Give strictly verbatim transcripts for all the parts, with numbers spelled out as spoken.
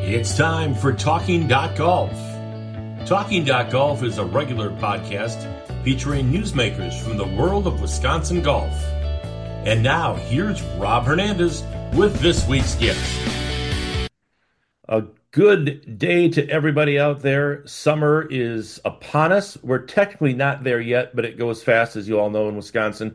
It's time for Talking Golf. Talking Golf is a regular podcast featuring newsmakers from the world of Wisconsin golf. And now, here's Rob Hernandez with this week's guest. A good day to everybody out there. Summer is upon us. We're technically not there yet, but it goes fast, as you all know, in Wisconsin.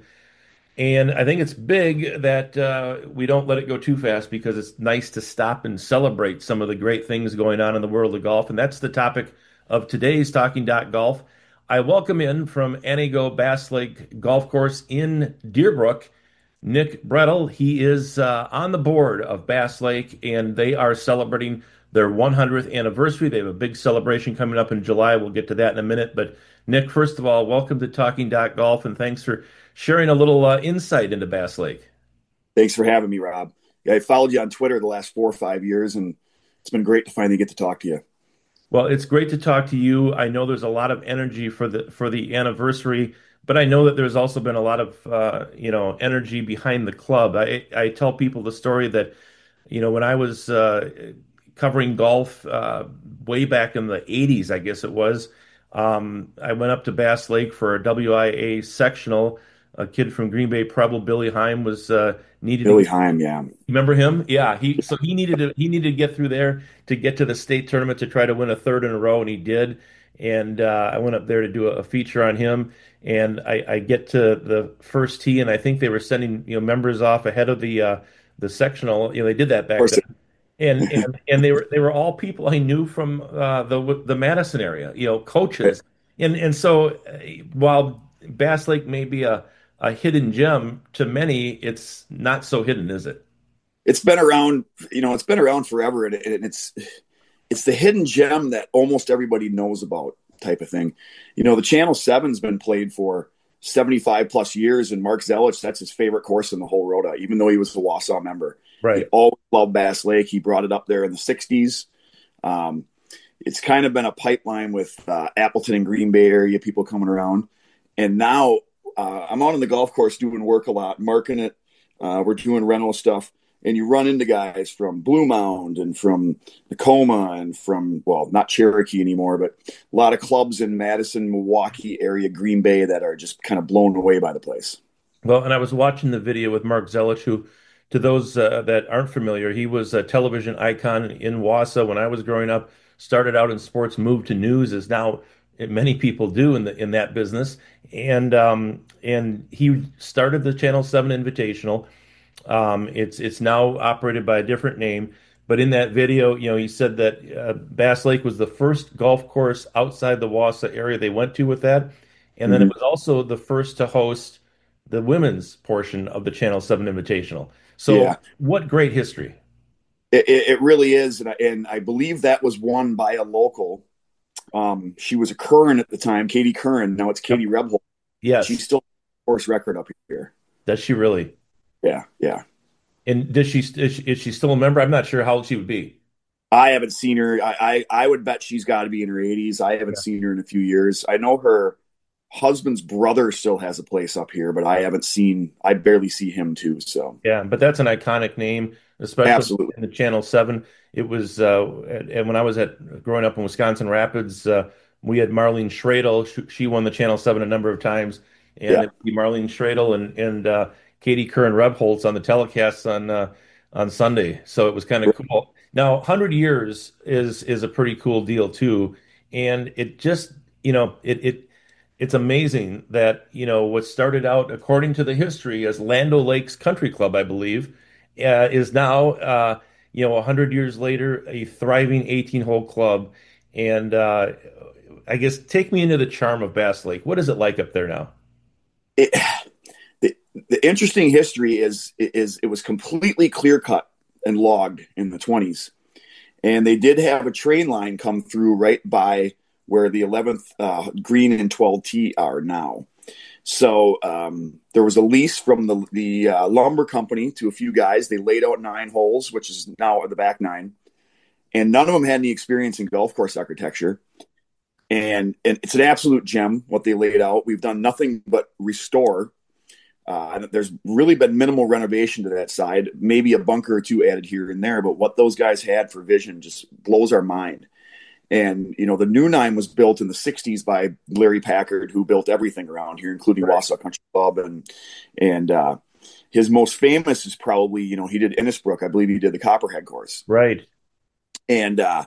And I think it's big that uh, we don't let it go too fast, because it's nice to stop and celebrate some of the great things going on in the world of golf. And that's the topic of today's Talking Golf. I welcome in from Antigo Bass Lake Golf Course in Deerbrook, Nick Brettel. He is uh, on the board of Bass Lake, and they are celebrating their one hundredth anniversary. They have a big celebration coming up in July. We'll get to that in a minute. But Nick, first of all, welcome to Talking Golf, and thanks for sharing a little uh, insight into Bass Lake. Thanks for having me, Rob. Yeah, I followed you on Twitter the last four or five years, and it's been great to finally get to talk to you. Well, it's great to talk to you. I know there's a lot of energy for the for the anniversary, but I know that there's also been a lot of uh, you know energy behind the club. I I tell people the story that you know when I was uh, covering golf uh, way back in the eighties, I guess it was. Um, I went up to Bass Lake for a W I A sectional. A kid from Green Bay Preble, Billy Heim, was uh, needed. Billy to, Heim, yeah. Remember him? Yeah. He so he needed to he needed to get through there to get to the state tournament to try to win a third in a row, and he did. And uh, I went up there to do a, a feature on him. And I, I get to the first tee, and I think they were sending you know members off ahead of the uh, the sectional. You know, they did that back then. And and and they were they were all people I knew from uh, the the Madison area. You know, coaches. And and so uh, while Bass Lake may be a a hidden gem, to many, it's not so hidden, is it? It's been around, you know, it's been around forever, and it's it's the hidden gem that almost everybody knows about, type of thing. You know, the Channel seven's been played for seventy-five plus years, and Mark Zelich, that's his favorite course in the whole Rota, even though he was the Wausau member. Right. He always loved Bass Lake. He brought it up there in the sixties. Um, it's kind of been a pipeline with uh, Appleton and Green Bay area people coming around. And now uh, I'm out on the golf course doing work a lot, marking it. Uh, we're doing rental stuff. And you run into guys from Blue Mound and from Tacoma and from, well, not Cherokee anymore, but a lot of clubs in Madison, Milwaukee area, Green Bay, that are just kind of blown away by the place. Well, and I was watching the video with Mark Zelich, who, to those uh, that aren't familiar, he was a television icon in Wausau when I was growing up, started out in sports, moved to news, is now many people do in the in that business. And um, and he started the Channel seven Invitational. Um, it's it's now operated by a different name, but in that video, you know, he said that uh, Bass Lake was the first golf course outside the Wausau area they went to with that, and then mm-hmm. it was also the first to host the women's portion of the Channel seven Invitational. So, yeah. What great history! It, it really is, and I, and I believe that was won by a local. Um, she was a Curran at the time, Katie Curran. Now it's Katie yep. Rebholz. Yes, she's still course record up here. Does she really? Yeah, yeah. And does she is, she is she still a member? I'm not sure how old she would be. I haven't seen her. I I, I would bet she's got to be in her eighties. I haven't yeah. seen her in a few years. I know her husband's brother still has a place up here, but I haven't seen. I barely see him too. So yeah, but that's an iconic name, especially Absolutely. in the Channel seven. It was, uh, and when I was at growing up in Wisconsin Rapids, uh, we had Marlene Schradel. She, she won the Channel seven a number of times, and yeah. it'd be Marlene Schradel and and uh, Katie Curran Rebholz on the telecasts on uh, on Sunday. So it was kind of cool. Now, one hundred years is is a pretty cool deal too, and it just you know it it it's amazing that you know what started out according to the history as Land O'Lakes Country Club, I believe, uh, is now. Uh, You know, one hundred years later, a thriving eighteen-hole club. And uh, I guess take me into the charm of Bass Lake. What is it like up there now? It, the, the interesting history is, is it was completely clear-cut and logged in the twenties. And they did have a train line come through right by where the eleventh uh, green and twelve tee are now. So um, there was a lease from the, the uh, lumber company to a few guys. They laid out nine holes, which is now the back nine. And none of them had any experience in golf course architecture. And, and it's an absolute gem, what they laid out. We've done nothing but restore Uh, there's really been minimal renovation to that side, maybe a bunker or two added here and there, but what those guys had for vision just blows our mind. And, you know, the new nine was built in the sixties by Larry Packard, who built everything around here, including right. Wausau Country Club. And, and uh, his most famous is probably, you know, he did Innisbrook. I believe he did the Copperhead course. Right. And uh,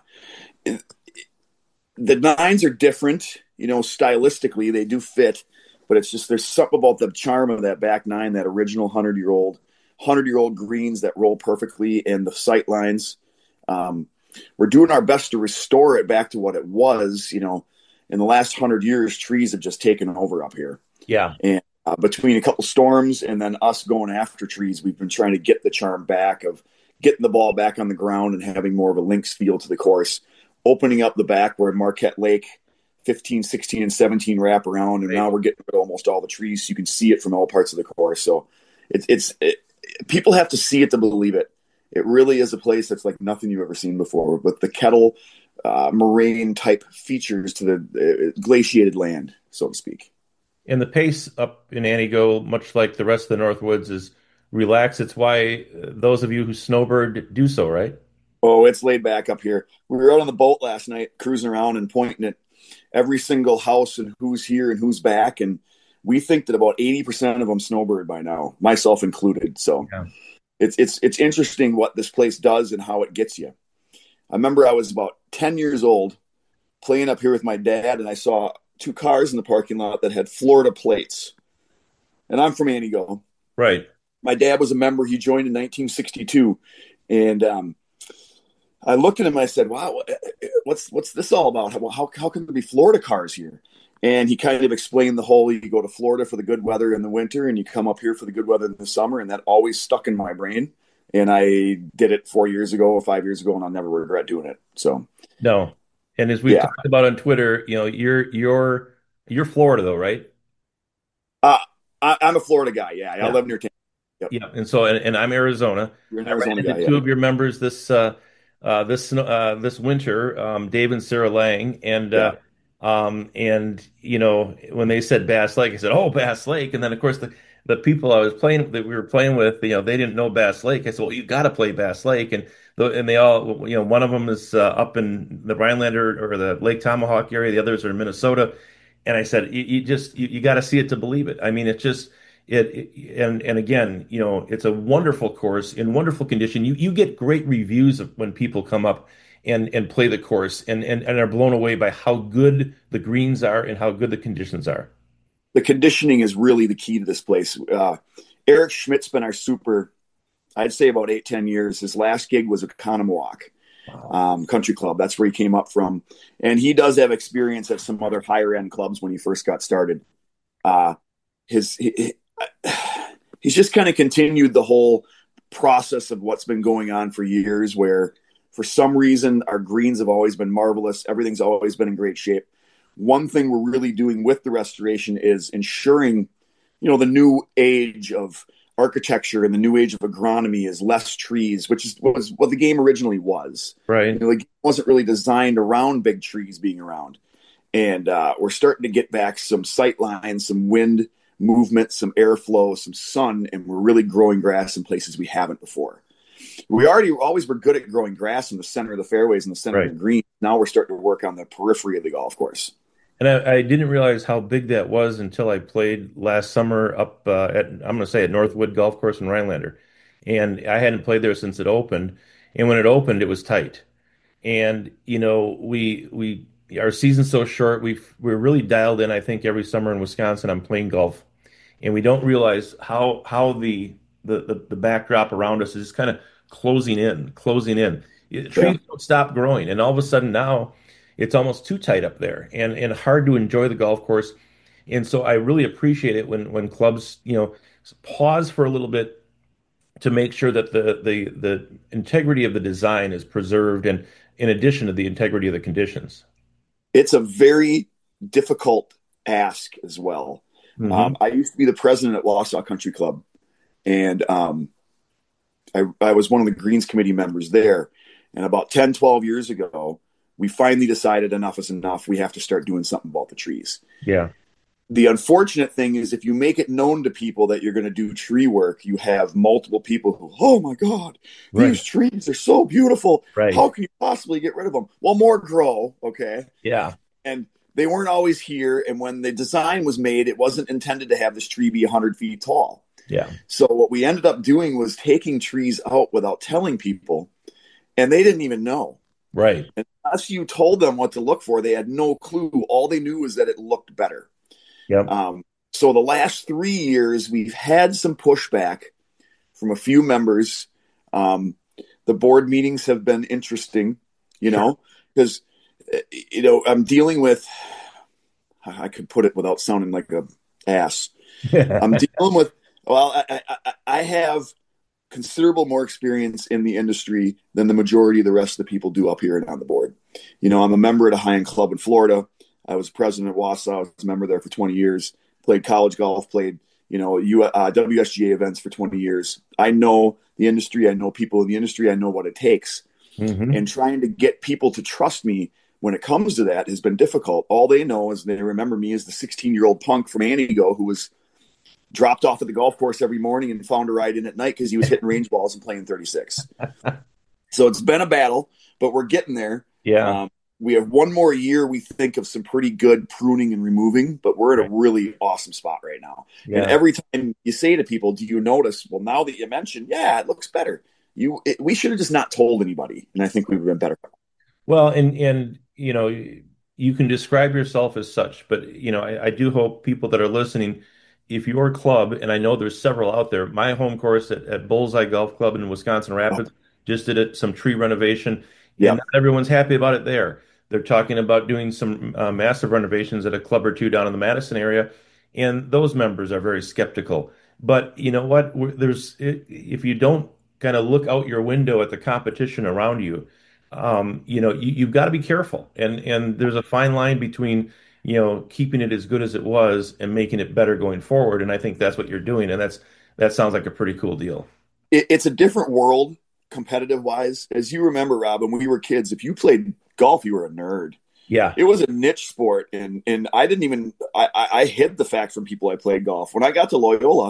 the nines are different, you know, stylistically, they do fit. But it's just there's something about the charm of that back nine, that original hundred-year-old, hundred-year-old greens that roll perfectly, and the sight lines. Um, we're doing our best to restore it back to what it was. You know, in the last hundred years, trees have just taken over up here. Yeah. And uh, between a couple storms and then us going after trees, we've been trying to get the charm back of getting the ball back on the ground and having more of a links feel to the course, opening up the back where Marquette Lake fifteen, sixteen, and seventeen wrap around, and right. now we're getting rid of almost all the trees. So you can see it from all parts of the course. So it's it's it, people have to see it to believe it. It really is a place that's like nothing you've ever seen before, with the kettle uh, moraine type features to the uh, glaciated land, so to speak. And the pace up in Antigo, much like the rest of the Northwoods, is relaxed. It's why those of you who snowbird do so, right? Oh, it's laid back up here. We were out on the boat last night, cruising around and pointing at every single house and who's here and who's back. And we think that about eighty percent of them snowbird by now, myself included. So yeah. it's, it's, it's interesting what this place does and how it gets you. I remember I was about ten years old playing up here with my dad, and I saw two cars in the parking lot that had Florida plates. And I'm from Antigo. Right. My dad was a member. He joined in nineteen sixty-two. And, um, I looked at him and I said, wow, what's what's this all about? How, how, how can there be Florida cars here? And he kind of explained the whole, you go to Florida for the good weather in the winter and you come up here for the good weather in the summer. And that always stuck in my brain. And I did it four years ago or five years ago, and I'll never regret doing it. So no. And as we've yeah. talked about on Twitter, you know, you're you're you're Florida though, right? Uh, I, I'm a Florida guy. Yeah, yeah. I live near Tampa. Yep. Yeah, and so and, and I'm Arizona. You're an Arizona guy. Two yeah. of your members this uh, uh, this uh, this winter, um, Dave and Sarah Lang, and yeah. uh, um, and you know when they said Bass Lake, I said, oh, Bass Lake, and then of course the the people I was playing that we were playing with, you know, they didn't know Bass Lake. I said, well, you got to play Bass Lake, and the, and they all, you know, one of them is uh, up in the Rhinelander or the Lake Tomahawk area, the others are in Minnesota, and I said, you, you just you, you got to see it to believe it. I mean, it's just. It, it and and again, you know, it's a wonderful course in wonderful condition. You you get great reviews of when people come up and and play the course and, and and are blown away by how good the greens are and how good the conditions are. The conditioning is really the key to this place. Uh, Eric Schmidt's been our super, I'd say about eight ten years. His last gig was at Conomowoc wow. um, Country Club. That's where he came up from, and he does have experience at some other higher end clubs when he first got started. Uh, his he, He's just kind of continued the whole process of what's been going on for years, where for some reason our greens have always been marvelous. Everything's always been in great shape. One thing we're really doing with the restoration is ensuring, you know, the new age of architecture and the new age of agronomy is less trees, which is was what the game originally was. Right. You know, the game wasn't really designed around big trees being around. And uh, we're starting to get back some sight lines, some wind movement, some airflow, some sun, and we're really growing grass in places we haven't before. We already always were good at growing grass in the center of the fairways and the center right. of the green. Now we're starting to work on the periphery of the golf course. And I, I didn't realize how big that was until I played last summer up uh, at, I'm going to say at Northwood Golf Course in Rhinelander. And I hadn't played there since it opened. And when it opened, it was tight. And, you know, we, we, our season's so short. We've, we're really dialed in, I think, every summer in Wisconsin on playing golf. And we don't realize how how the the, the, the backdrop around us is kind of closing in, closing in. Trees yeah. don't stop growing. And all of a sudden now it's almost too tight up there and, and hard to enjoy the golf course. And so I really appreciate it when, when clubs, you know, pause for a little bit to make sure that the, the, the integrity of the design is preserved, and in addition to the integrity of the conditions. It's a very difficult ask as well. Mm-hmm. Um, I used to be the president at Wausau Country Club, and um, I, I was one of the Greens Committee members there. And about ten, twelve years ago, we finally decided enough is enough. We have to start doing something about the trees. Yeah. the unfortunate thing is if you make it known to people that you're going to do tree work, you have multiple people who, oh my God, Right. these trees are so beautiful. Right. How can you possibly get rid of them? Well, more grow. Okay. Yeah. And they weren't always here. And when the design was made, it wasn't intended to have this tree be one hundred feet tall. Yeah. So what we ended up doing was taking trees out without telling people, and they didn't even know. Right. And unless you told them what to look for, they had no clue. All they knew was that it looked better. Yep. Um, so the last three years, we've had some pushback from a few members. Um, the board meetings have been interesting, you know, because, you know, I'm dealing with, I could put it without sounding like a ass. I'm dealing with, well, I, I, I have considerable more experience in the industry than the majority of the rest of the people do up here and on the board. You know, I'm a member at a high-end club in Florida. I was president at Wausau. I was a member there for twenty years. Played college golf. Played, you know, U, uh, W S G A events for twenty years. I know the industry. I know people in the industry. I know what it takes. Mm-hmm. And trying to get people to trust me when it comes to that has been difficult. All they know is they remember me as the sixteen-year-old punk from Antigo who was dropped off at the golf course every morning and found a ride in at night because he was hitting range balls and playing thirty-six. So it's been a battle, but we're getting there. Yeah. Um, we have one more year, we think, of some pretty good pruning and removing, but we're at a really awesome spot right now. Yeah. And every time you say to people, do you notice? Well, now that you mentioned, yeah, it looks better. You, it, we should have just not told anybody. And I think we've been better. Well, and, and, you know, you can describe yourself as such, but, you know, I, I do hope people that are listening, if your club, and I know there's several out there, my home course at, at Bullseye Golf Club in Wisconsin Rapids oh. just did it, some tree renovation. Yeah. And not everyone's happy about it there. They're talking about doing some uh, massive renovations at a club or two down in the Madison area, and those members are very skeptical. But you know what? There's if you don't kind of look out your window at the competition around you, um, you know, you, you've got to be careful. And and there's a fine line between, you know, keeping it as good as it was and making it better going forward. And I think that's what you're doing. And that's that sounds like a pretty cool deal. It, it's a different world competitive wise. As you remember, Rob, when we were kids, if you played golf, you were a nerd. Yeah. It was a niche sport. And and I didn't even, I, I hid the fact from people I played golf. When I got to Loyola,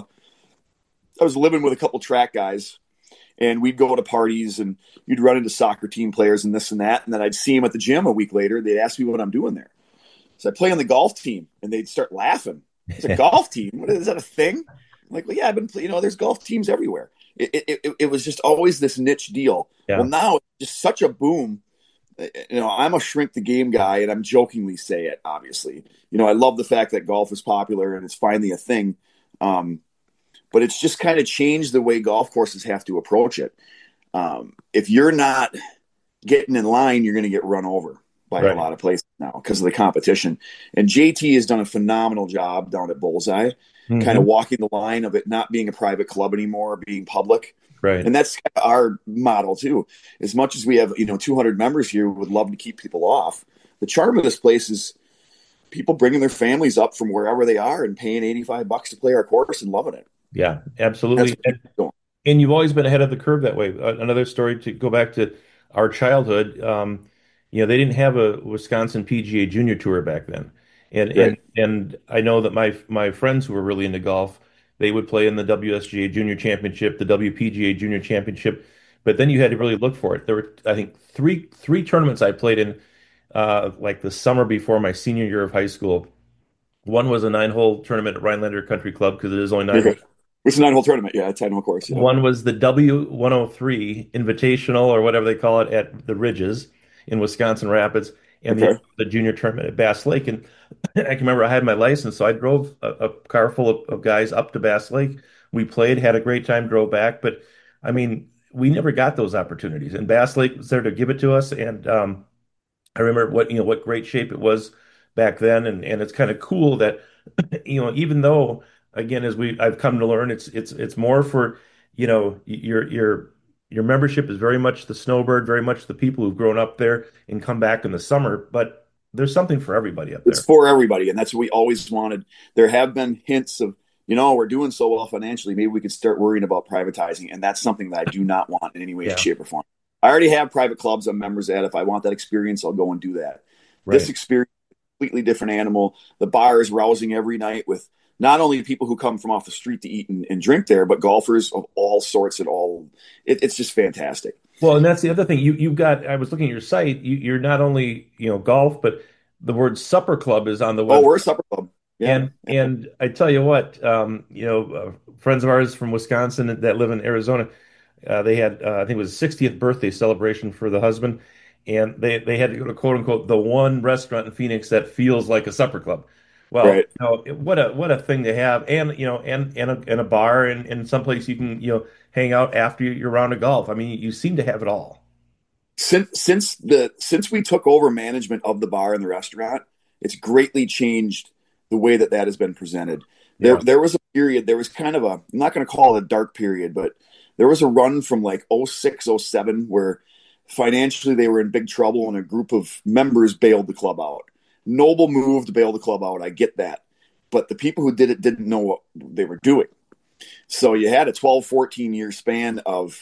I was living with a couple track guys, and we'd go to parties and you'd run into soccer team players and this and that. And then I'd see them at the gym a week later. They'd ask me what I'm doing there. So I play on the golf team, and they'd start laughing. It's a golf team. What is that, a thing? I'm like, well, yeah, I've been, you know, there's golf teams everywhere. It, it, it, it was just always this niche deal. Yeah. Well, now it's just such a boom. You know, I'm a shrink the game guy, and I'm jokingly say it, obviously. You know, I love the fact that golf is popular and it's finally a thing. Um, but it's just kind of changed the way golf courses have to approach it. Um, if you're not getting in line, you're going to get run over by right. a lot of places now because of the competition. And J T has done a phenomenal job down at Bullseye, mm-hmm. kind of walking the line of it not being a private club anymore, being public. Right. And that's kind of our model too. As much as we have, you know, two hundred members here, we would love to keep people off. The charm of this place is people bringing their families up from wherever they are and paying eighty-five bucks to play our course and loving it. Yeah, absolutely. And, and you've always been ahead of the curve that way. Uh, another story to go back to our childhood. Um, you know, they didn't have a Wisconsin P G A Junior Tour back then. And, right. and, and I know that my, my friends who were really into golf, they would play in the W S G A Junior Championship, the W P G A Junior Championship, but then you had to really look for it. There were, I think, three three tournaments I played in, uh, like the summer before my senior year of high school. One was a nine-hole tournament at Rhinelander Country Club because it is only nine. Okay. It's a nine-hole tournament, yeah, a ten-hole course. Yeah. One was the W one oh three Invitational or whatever they call it at the Ridges in Wisconsin Rapids, and okay. the, the junior tournament at Bass Lake. And I can remember I had my license, so I drove a, a car full of, of guys up to Bass Lake. We played, had a great time, drove back. But, I mean, we never got those opportunities. And Bass Lake was there to give it to us. And um, I remember what, you know, what great shape it was back then. And, and it's kind of cool that, you know, even though, again, as we I've come to learn, it's it's it's more for, you know, your your your membership is very much the snowbird, very much the people who've grown up there and come back in the summer. But there's something for everybody up there. It's for everybody, and that's what we always wanted. There have been hints of, you know, we're doing so well financially, maybe we could start worrying about privatizing, and that's something that I do not want in any way, yeah. shape, or form. I already have private clubs I'm members at. If I want that experience, I'll go and do that. Right. This experience completely different animal. The bar is rousing every night with not only people who come from off the street to eat and, and drink there, but golfers of all sorts and all. It, it's just fantastic. Well, and that's the other thing. You you've got. I was looking at your site. You, you're not only you know golf, but the word supper club is on the Oh, web. we're a supper club. Yeah. And and I tell you what, um, you know, uh, friends of ours from Wisconsin that live in Arizona, uh, they had uh, I think it was sixtieth birthday celebration for the husband, and they they had to go to quote unquote the one restaurant in Phoenix that feels like a supper club. Well, Right. you know, what a what a thing to have, and you know, and and a, and a bar, and, and someplace you can you know hang out after your round of golf. I mean, you seem to have it all. Since since the since we took over management of the bar and the restaurant, it's greatly changed the way that that has been presented. There Yeah. there was a period, there was kind of a, I'm not going to call it a dark period, but there was a run from like oh six, oh seven where financially they were in big trouble and a group of members bailed the club out. Noble move to bail the club out. I get that. But the people who did it didn't know what they were doing. So you had a twelve, fourteen year span of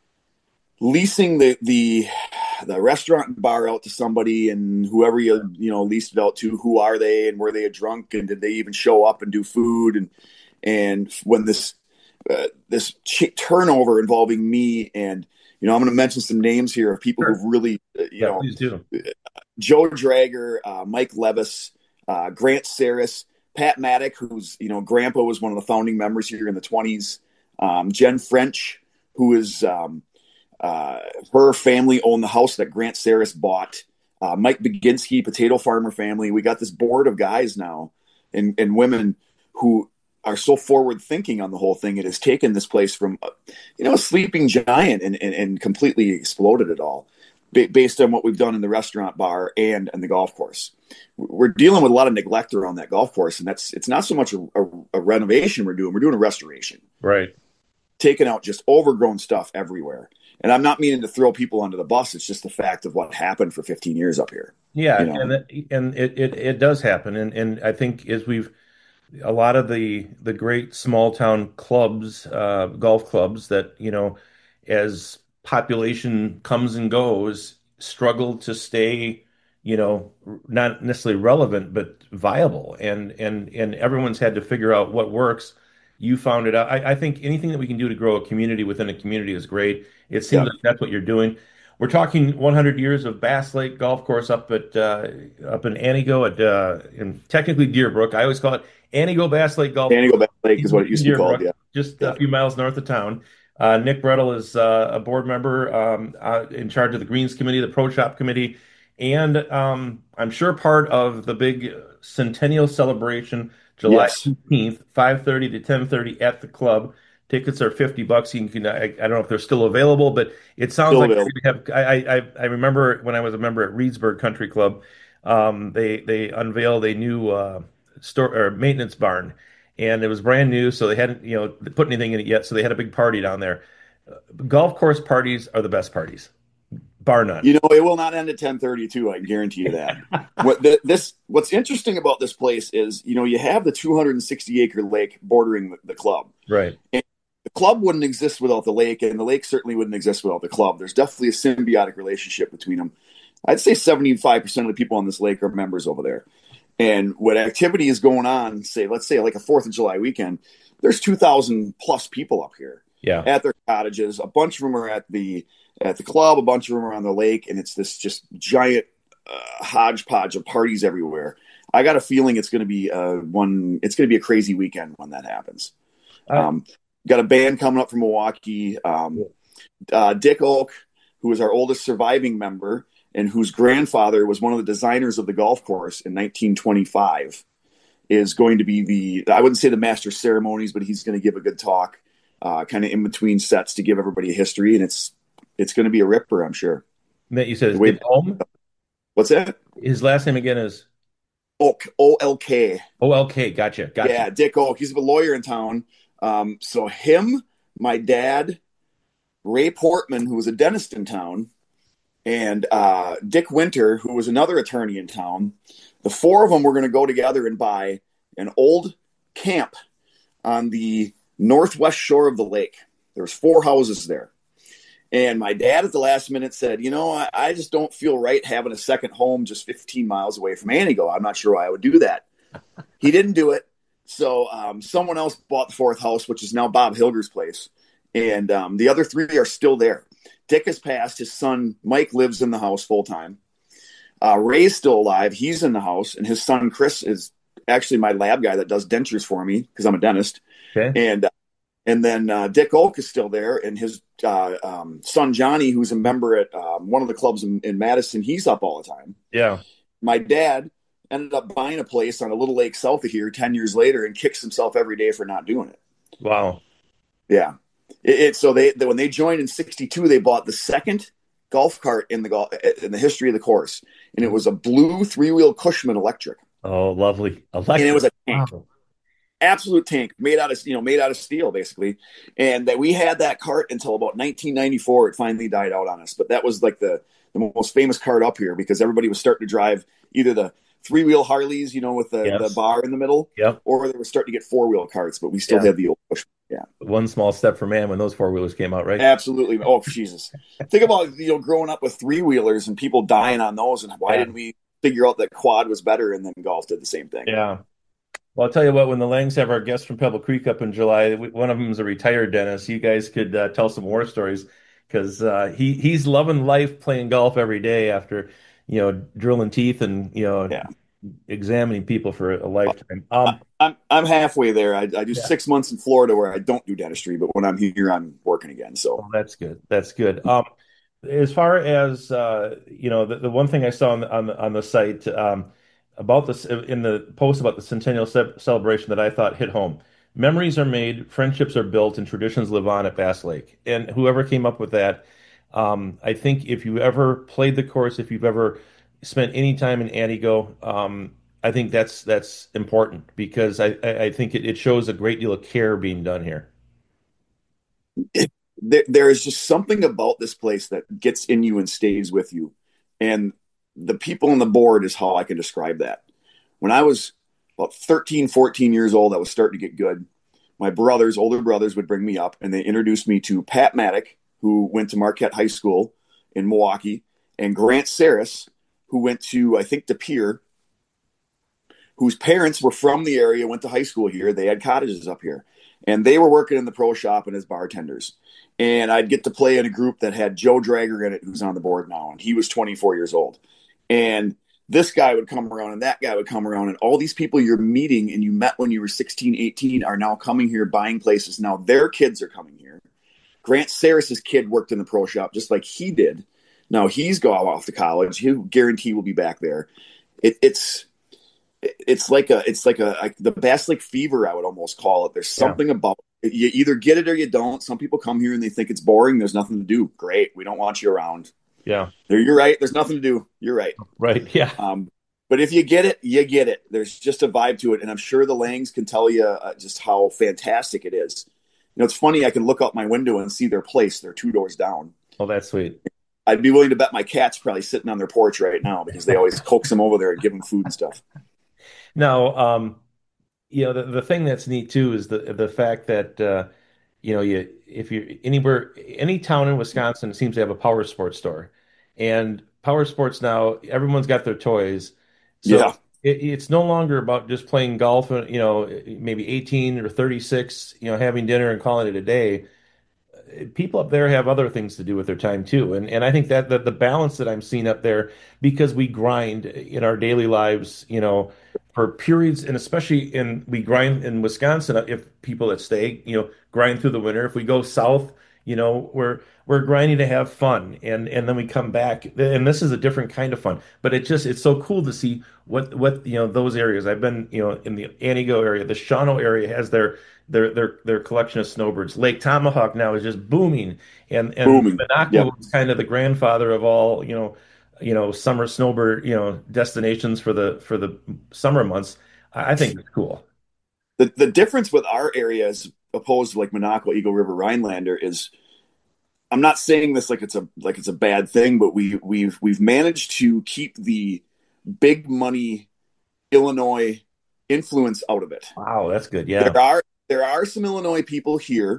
leasing the the the restaurant and bar out to somebody, and whoever you you know leased it out to, who are they and were they a drunk and did they even show up and do food, and and when this uh, this ch- turnover involving me, and you know I'm going to mention some names here of people Sure. who've really uh, you Yeah, know please do. Joe Drager, uh, Mike Levis, uh, Grant Saris, Pat Maddock, who's you know Grandpa was one of the founding members here in the twenties, um, Jen French, who is um, uh, her family owned the house that Grant Saris bought. Uh, Mike Baginski, potato farmer family. We got this board of guys now and, and women who are so forward thinking on the whole thing. It has taken this place from, uh, you know, a sleeping giant and, and, and completely exploded it all ba- based on what we've done in the restaurant, bar, and, and the golf course. We're dealing with a lot of neglect around that golf course, and that's it's not so much a, a, a renovation we're doing. We're doing a restoration. Right. Taking out just overgrown stuff everywhere. And I'm not meaning to throw people under the bus. It's just the fact of what happened for fifteen years up here. Yeah, You know? and that, and it, it it does happen, and and I think as we've a lot of the the great small town clubs, uh, golf clubs that you know, as population comes and goes, struggle to stay, you know, not necessarily relevant but viable, and and and everyone's had to figure out what works. You found it out. I, I think anything that we can do to grow a community within a community is great. It seems Yeah. like that's what you're doing. We're talking one hundred years of Bass Lake Golf Course up at uh, up in Antigo at uh, in technically Deerbrook. I always call it Antigo Bass Lake Golf Antigo Course. Bass Lake is what it used to be called. Deerbrook, Yeah. just Yeah. a few miles north of town. Uh, Nick Brettel is uh, a board member um, uh, in charge of the Greens Committee, the Pro Shop Committee, and um, I'm sure part of the big centennial celebration, July Yes. fifteenth, five thirty to ten thirty at the club. Tickets are fifty bucks. You can, I, I don't know if they're still available, but it sounds Still like available. they have. I, I, I remember when I was a member at Reedsburg Country Club, um, they they unveiled a new uh, store or maintenance barn, and it was brand new, so they hadn't you know put anything in it yet. So they had a big party down there. Golf course parties are the best parties, bar none. You know, it will not end at ten thirty-two. I can guarantee you that. what the, this What's interesting about this place is, you know, you have the two hundred sixty acre lake bordering the, the club. Right. And the club wouldn't exist without the lake, and the lake certainly wouldn't exist without the club. There's definitely a symbiotic relationship between them. I'd say seventy-five percent of the people on this lake are members over there. And what activity is going on, say, let's say like a fourth of July weekend, there's two thousand plus people up here Yeah. at their cottages. A bunch of them are at the at the club, a bunch of them are on the lake, and it's this just giant uh, hodgepodge of parties everywhere. I got a feeling it's going to be uh, one. It's going to be a crazy weekend when that happens. Uh, Um, got a band coming up from Milwaukee. Um, uh, Dick Oak, who is our oldest surviving member and whose grandfather was one of the designers of the golf course in nineteen twenty-five, is going to be the, I wouldn't say the master of ceremonies, but he's going to give a good talk uh, kind of in between sets to give everybody a history. And it's it's going to be a ripper, I'm sure. That you said is Wait. Dick Holm. What's that? His last name again is Oak, O L K. O L K. Gotcha. Gotcha. Yeah, Dick Oak. He's a lawyer in town. Um, so him, my dad, Ray Portman, who was a dentist in town, and uh, Dick Winter, who was another attorney in town, the four of them were going to go together and buy an old camp on the northwest shore of the lake. There's four houses there. And my dad at the last minute said, you know, I, I just don't feel right having a second home just fifteen miles away from Antigo. I'm not sure why I would do that. He didn't do it. So um, someone else bought the fourth house, which is now Bob Hilger's place. And um, the other three are still there. Dick has passed. His son, Mike, lives in the house full time. Uh, Ray's still alive. He's in the house. And his son, Chris, is actually my lab guy that does dentures for me because I'm a dentist. Okay. And uh, and then uh, Dick Oak is still there. And his uh, um, son, Johnny, who's a member at um, one of the clubs in, in Madison, he's up all the time. Yeah. My dad ended up buying a place on a little lake south of here ten years later and kicks himself every day for not doing it. Wow. Yeah. It, it, so they, they when they joined in sixty-two, they bought the second golf cart in the golf in the history of the course, and it was a blue three-wheel Cushman electric. Oh, lovely. Electric. And it was a tank. Wow. Absolute tank made out of, you know, made out of steel basically. And that we had that cart until about nineteen ninety-four. It finally died out on us. But that was like the, the most famous cart up here because everybody was starting to drive either the three-wheel Harleys, you know, with the, Yes. the bar in the middle, Yep. or they were starting to get four-wheel carts, but we still Yeah. had the old Cushman. Yeah. One small step for man when those four wheelers came out, right? Absolutely. Oh, Jesus. Think about, you know, growing up with three-wheelers and people dying on those, and why Yeah. didn't we figure out that quad was better, and then golf did the same thing? Yeah. Well, I'll tell you what, when the Langs have our guest from Pebble Creek up in July, one of them is a retired dentist. You guys could uh, tell some war stories because uh, he he's loving life playing golf every day after, you know, drilling teeth and, you know, Yeah. examining people for a lifetime. Um, I'm I'm halfway there. I, I do Yeah. six months in Florida where I don't do dentistry, but when I'm here, I'm working again. So well, that's good. That's good. Um, as far as uh, you know, the, the one thing I saw on the, on the, on the site um, about this in the post about the centennial ce- celebration that I thought hit home. Memories are made, friendships are built, and traditions live on at Bass Lake. And whoever came up with that, um, I think if you ever played the course, if you've ever spent any time in Antigo, um, I think that's that's important because I, I, I think it, it shows a great deal of care being done here. there, there is just something about this place that gets in you and stays with you. And the people on the board is how I can describe that. When I was about thirteen, fourteen years old, I was starting to get good. My brothers, older brothers, would bring me up and they introduced me to Pat Maddock, who went to Marquette High School in Milwaukee, and Grant Saris, who went to, I think, De Pere, whose parents were from the area, went to high school here. They had cottages up here. And they were working in the pro shop and as bartenders. And I'd get to play in a group that had Joe Drager in it, who's on the board now. And he was twenty-four years old. And this guy would come around and that guy would come around. And all these people you're meeting and you met when you were sixteen, eighteen are now coming here, buying places. Now their kids are coming here. Grant Saris's kid worked in the pro shop just like he did. Now he's gone off to college. He'll guarantee will be back there. It, it's it's like a it's like a, a the Bass Lake fever, I would almost call it. There's something yeah. about it. You either get it or you don't. Some people come here and they think it's boring. There's nothing to do. Great, we don't want you around. Yeah, you're right. There's nothing to do. You're right. Right. Yeah. Um, but if you get it, you get it. There's just a vibe to it, and I'm sure the Langs can tell you uh, just how fantastic it is. You know, it's funny. I can look out my window and see their place. They're two doors down. Oh, that's sweet. I'd be willing to bet my cat's probably sitting on their porch right now because they always coax them over there and give them food and stuff. Now, um, you know, the, the thing that's neat too is the the fact that uh, you know, you if you're anywhere, any town in Wisconsin seems to have a power sports store, and power sports now everyone's got their toys, so Yeah. it, it's no longer about just playing golf. You know, maybe eighteen or thirty-six, you know, having dinner and calling it a day. People up there have other things to do with their time too, and and I think that that the balance that I'm seeing up there, because we grind in our daily lives, you know, for periods, and especially in we grind in Wisconsin. If people that stay, you know, grind through the winter. If we go south, you know, we're we're grinding to have fun, and and then we come back, and this is a different kind of fun. But it just it's so cool to see what what you know those areas. I've been you know in the Antigo area, the Shawano area has their their their their collection of snowbirds. Lake Tomahawk now is just booming, and and Booming. Minocqua Yep. is kind of the grandfather of all you know you know summer snowbird you know destinations for the for the summer months. I, I think it's cool. The the difference with our area as opposed to like Minocqua, Eagle River, Rhinelander is, I'm not saying this like it's a like it's a bad thing, but we we've we've managed to keep the big money Illinois influence out of it. Wow, that's good. Yeah. There are there are some Illinois people here,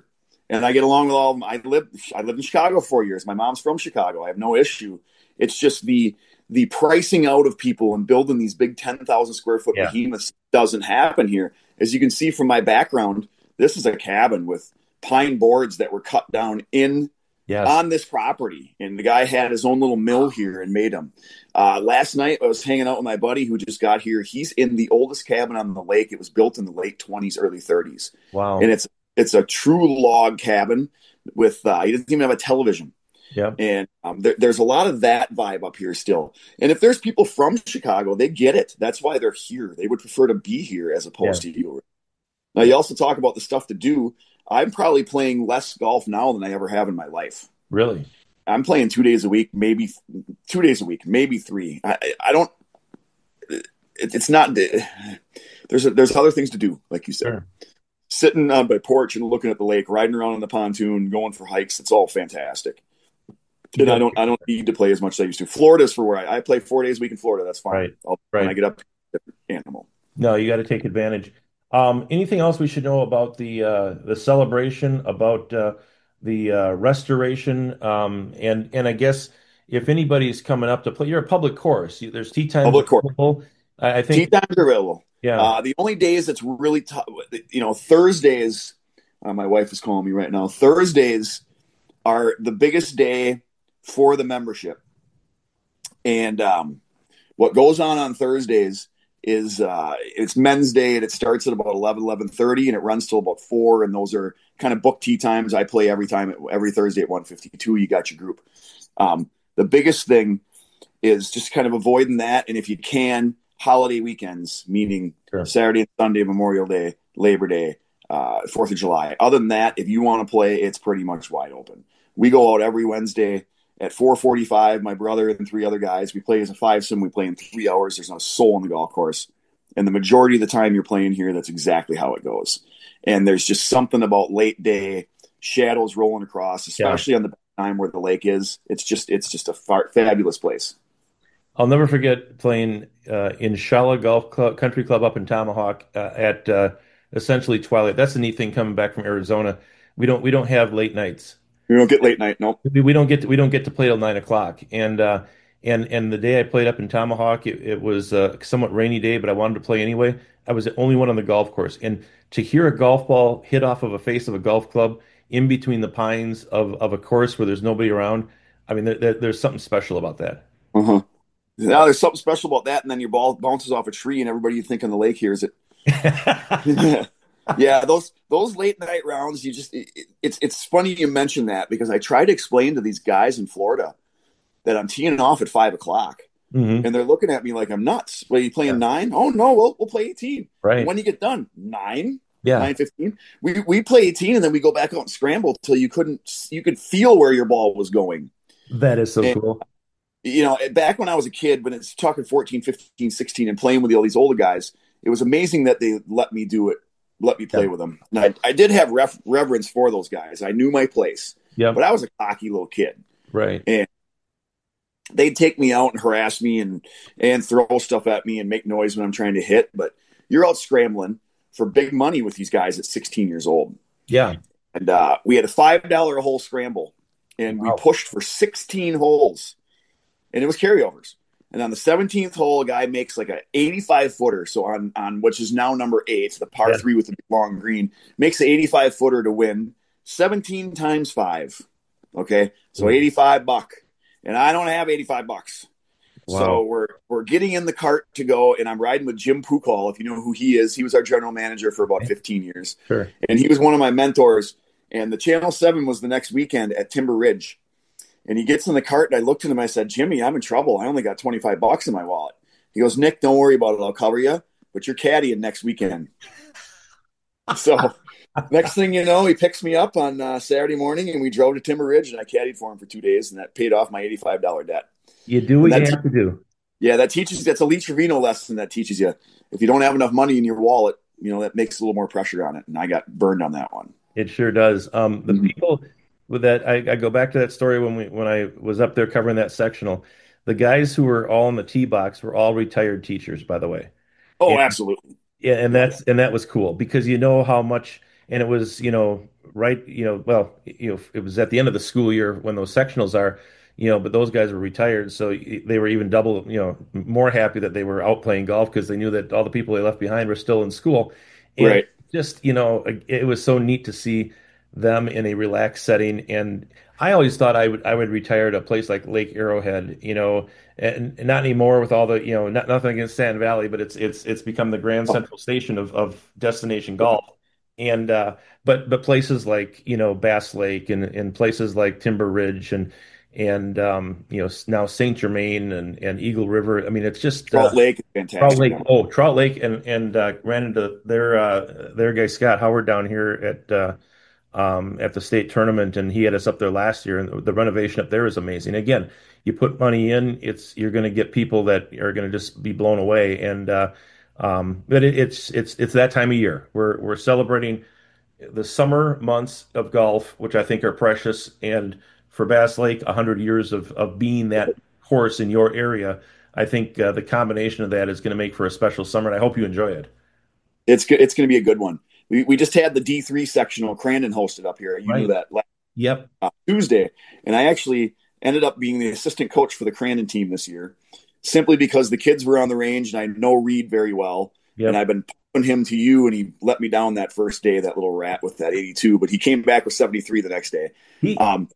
and I get along with all of them. I lived I lived in Chicago for four years. My mom's from Chicago. I have no issue. It's just the the pricing out of people and building these big ten thousand square foot Yeah. behemoths doesn't happen here. As you can see from my background, this is a cabin with pine boards that were cut down in Yes. on this property, and the guy had his own little mill here and made them. Uh, last night I was hanging out with my buddy who just got here. He's in the oldest cabin on the lake. It was built in the late twenties, early thirties, Wow. and it's it's a true log cabin with uh, he doesn't even have a television. Yep. And um, there, there's a lot of that vibe up here still. And if there's people from Chicago, they get it. That's why they're here. They would prefer to be here as opposed Yeah. to you. Now, you also talk about the stuff to do. I'm probably playing less golf now than I ever have in my life. Really? I'm playing two days a week, maybe two days a week, maybe three. I, I don't. It, it's not. There's a, there's other things to do, like you said. Sure. Sitting on my porch and looking at the lake, riding around on the pontoon, going for hikes. It's all fantastic. And I don't I don't need to play as much as I used to. Florida's for where I, I play four days a week in Florida. That's fine. Right. I'll, Right. When I get up to a different animal. No, you got to take advantage. Um, anything else we should know about the uh, the celebration, about uh, the uh, restoration, um, and and I guess if anybody's coming up to play, you're a public course. You- There's tee times Public course. available. I, I Tea think, times are available. yeah, Uh, the only days that's really tough, you know, Thursdays. Uh, my wife is calling me right now. Thursdays are the biggest day for the membership, and um, what goes on on Thursdays is uh, it's Men's Day, and it starts at about eleven, eleven thirty, and it runs till about four. And those are kind of book tee times. I play every time, every Thursday at one fifty-two. You got your group. Um, the biggest thing is just kind of avoiding that, and if you can, holiday weekends, meaning Sure. Saturday and Sunday, Memorial Day, Labor Day, uh, Fourth of July. Other than that, if you want to play, it's pretty much wide open. We go out every Wednesday at four forty-five. My brother and three other guys. We play as a five-some. We play in three hours. There's not a soul on the golf course, and the majority of the time you're playing here, that's exactly how it goes. And there's just something about late day shadows rolling across, especially on the time where the lake is. It's just it's just a far, fabulous place. I'll never forget playing uh, Inshallah Golf Club, Country Club up in Tomahawk uh, at uh, essentially twilight. That's the neat thing coming back from Arizona. We don't we don't have late nights. We don't get late night. Nope. We, we don't get to, we don't get to play till nine o'clock. And uh, and and the day I played up in Tomahawk, it, it was a somewhat rainy day, but I wanted to play anyway. I was the only one on the golf course, and to hear a golf ball hit off of a face of a golf club in between the pines of, of a course where there's nobody around, I mean, there, there, there's something special about that. Uh-huh. Now there's something special about that, and then your ball bounces off a tree, and everybody you think on the lake hears it. Yeah, those those late night rounds, you just it, it's it's funny you mention that, because I try to explain to these guys in Florida that I'm teeing off at five o'clock, Mhm. and they're looking at me like I'm nuts. Well, you playing Yeah. nine? Oh no, we'll we'll play eighteen. Right. When you get done, nine, Yeah. nine fifteen. We we play eighteen, and then we go back out and scramble till you couldn't you could feel where your ball was going. That is so And- cool. You know, back when I was a kid, when it's talking fourteen, fifteen, sixteen, and playing with all these older guys, it was amazing that they let me do it, let me play Yeah. with them. And I, I did have ref, reverence for those guys. I knew my place, Yeah. but I was a cocky little kid. Right. They'd take me out and harass me and and throw stuff at me and make noise when I'm trying to hit. But you're out scrambling for big money with these guys at sixteen years old. Yeah. And uh, we had a five dollar a hole scramble, and Wow. we pushed for sixteen holes, and it was carryovers. And on the seventeenth hole, a guy makes like a eighty-five footer. So on on which is now number eight, the par Yeah. three with the long green, makes the eighty-five footer to win seventeen times five. Okay, so Mhm. eighty-five buck, and I don't have eighty-five bucks. Wow. So we're we're getting in the cart to go, and I'm riding with Jim Pukal. If you know who he is, he was our general manager for about fifteen years. Sure. And he was one of my mentors. And the Channel seven was the next weekend at Timber Ridge. And he gets in the cart, and I looked at him. I said, Jimmy, I'm in trouble. I only got twenty-five bucks in my wallet. He goes, Nick, don't worry about it. I'll cover you. But you're caddying next weekend. So next thing you know, he picks me up on uh, Saturday morning, and we drove to Timber Ridge, and I caddied for him for two days, and that paid off my eighty-five dollars debt. You do what And you that's- have to do. Yeah, that teaches, that's a Lee Trevino lesson that teaches you. If you don't have enough money in your wallet, you know, that makes a little more pressure on it. And I got burned on that one. It sure does. Um, the Mhm. people with that, I, I go back to that story when we when I was up there covering that sectional. The guys who were all in the tee box were all retired teachers, by the way. Oh, And- absolutely. Yeah, and that's and that was cool because you know how much and it was, you know, right, you know, well, you know, it was at the end of the school year when those sectionals are, you know, but those guys were retired, so they were even double, you know, more happy that they were out playing golf because they knew that all the people they left behind were still in school. And Right. just, you know, it was so neat to see them in a relaxed setting. And I always thought I would I would retire at a place like Lake Arrowhead, you know, and, and not anymore with all the, you know, not nothing against Sand Valley, but it's it's it's become the grand Oh, central station of of destination golf. And uh, but but places like, you know, Bass Lake, and and places like Timber Ridge, and and um, you know, now Saint Germain, and and Eagle River. I mean, it's just uh, Trout Lake is Trout fantastic Lake. down Oh, Trout Lake, and and uh, ran into their uh, their guy Scott Howard down here at uh, um, at the state tournament, and he had us up there last year. And the renovation up there is amazing. Again, you put money in, it's you're going to get people that are going to just be blown away. And uh, um, but it, it's it's it's that time of year. We're we're celebrating the summer months of golf, which I think are precious. And for Bass Lake, a hundred years of of being that course in your area, I think uh, the combination of that is going to make for a special summer. And I hope you enjoy it. It's good. It's going to be a good one. We we just had the D three sectional Crandon hosted up here. You knew Right. that last Yep. uh, Tuesday, and I actually ended up being the assistant coach for the Crandon team this year, simply because the kids were on the range, and I know Reed very well, and Yep. I've been pumping him to you, and he let me down that first day, that little rat with that eighty-two, but he came back with seventy-three the next day. He, Um,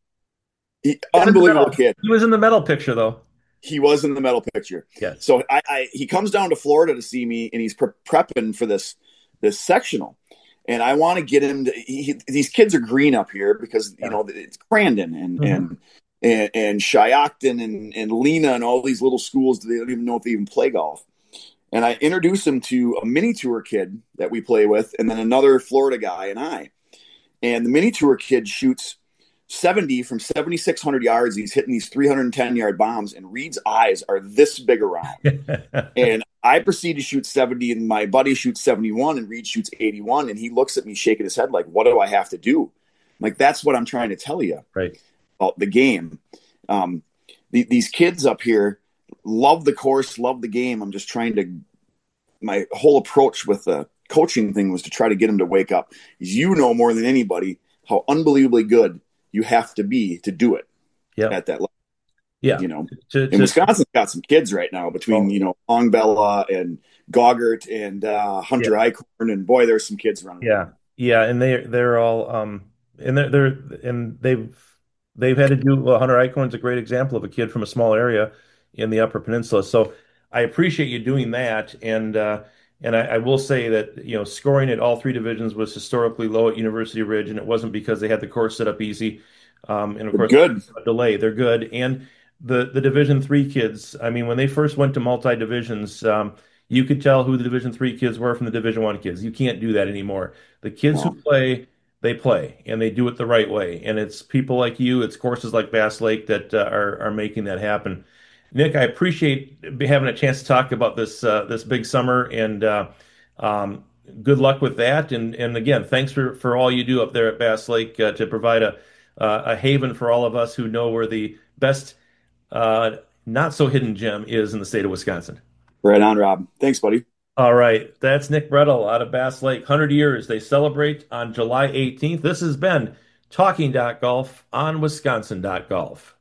he, he was in the unbelievable medal. kid. He was in the medal picture, though. He was in the medal picture. Yes. So I, I he comes down to Florida to see me, and he's pre- prepping for this this sectional. And I want to get him to. He, these kids are green up here because you Yeah. know it's Crandon and Mhm. and and and Shiocton and and Lena and all these little schools. They don't even know if they even play golf. And I introduce him to a mini tour kid that we play with, and then another Florida guy and I. And the mini tour kid shoots seventy from seventy-six hundred yards. He's hitting these three hundred ten yard bombs, and Reed's eyes are this big around. And I proceed to shoot seventy, and my buddy shoots seventy-one, and Reed shoots eighty-one. And he looks at me shaking his head like, what do I have to do? I'm like, that's what I'm trying to tell you Right. about the game. Um, the, these kids up here love the course, love the game. I'm just trying to, my whole approach with the coaching thing was to try to get them to wake up. You know more than anybody how unbelievably good you have to be to do it Yeah. at that level. Yeah. You know, To, and to, Wisconsin's got some kids right now between, Oh. you know, Longbella and Goggart and uh, Hunter Yeah. Eichhorn, and boy, there's some kids running. yeah. Yeah. And they they're all um and they're they're and they've they've had to do well, Hunter Eichhorn's a great example of a kid from a small area in the Upper Peninsula. So I appreciate you doing that. And uh and I, I will say that, you know, scoring at all three divisions was historically low at University Ridge, and it wasn't because they had the course set up easy. Um, and of They're course, good. a delay. They're good. And the the Division three kids, I mean, when they first went to multi divisions, um, you could tell who the Division three kids were from the Division one kids. You can't do that anymore. The kids who Well, play, they play, and they do it the right way. And it's people like you, it's courses like Bass Lake that uh, are are making that happen. Nick, I appreciate having a chance to talk about this uh, this big summer, and uh, um, good luck with that. And and again, thanks for for all you do up there at Bass Lake uh, to provide a uh, a haven for all of us who know where the best uh, not so hidden gem is in the state of Wisconsin. right on, Rob. Thanks, buddy. All right, that's Nick Brettel out of Bass Lake. one hundred years. They celebrate on July eighteenth. This has been Talking Golf on Wisconsin Golf.